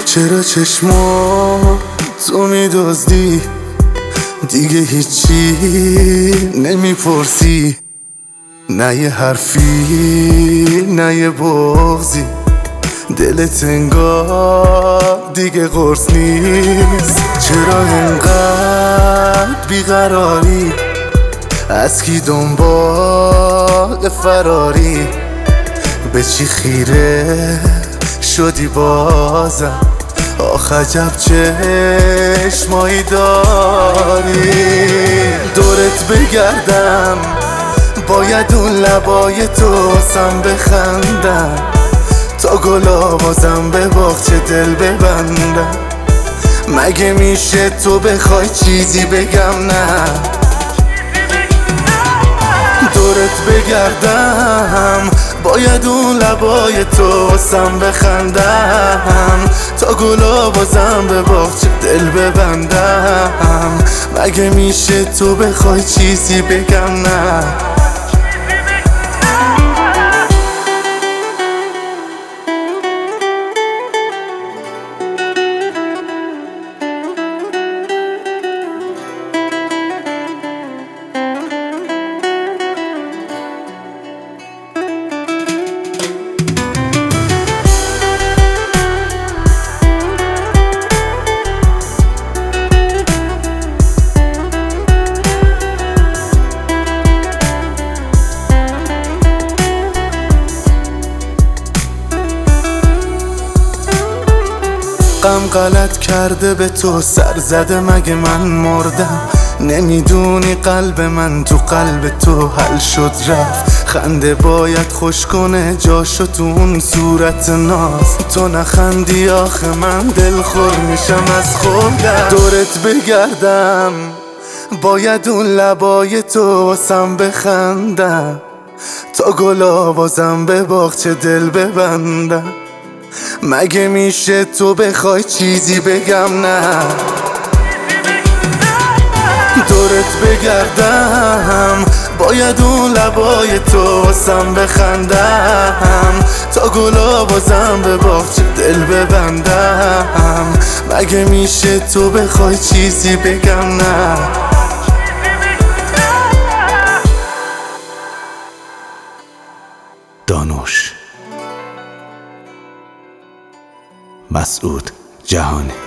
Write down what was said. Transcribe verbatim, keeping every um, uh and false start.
چرا چشما تو میدزدی دیگه هیچی نمیپرسی؟ نه یه حرفی نه یه بغضی، دلت انگار دیگه قرص نیست. چرا انقدر بیقراری؟ از کی دنبال فراری؟ به چی خیره شدی بازم؟ آخ عجب چشمایی داری. دورت بگردم باید اون لبای تو سم بخندم، تا گلا بازم به باغچه دل ببندم. مگه میشه تو بخوای چیزی بگم نه؟ دورت بگردم باید اون لبای تو سم بخندم، تا گلا بازم به باغچه دل ببندم. مگه میشه تو بخوای چیزی بگم نه؟ غم غلط کرده به تو سر زده، مگه من مردم؟ نمیدونی قلب من تو قلب تو حل شد رفت. خنده باید خوش کنه جاشو تو اون صورت ناز، تو نخندی آخه من دلخور میشم از خودم. دورت بگردم باید اون لبای تو سم بخندم، تا گلا بازم به باغچه دل ببندم. مگه میشه تو بخوای چیزی بگم نه؟ دورت بگردم باید اون لبای تو سم بخندم، تا گلا بازم به باغچه دل ببندم. مگه میشه تو بخوای چیزی بگم نه؟ دانوش مسعود جهانی.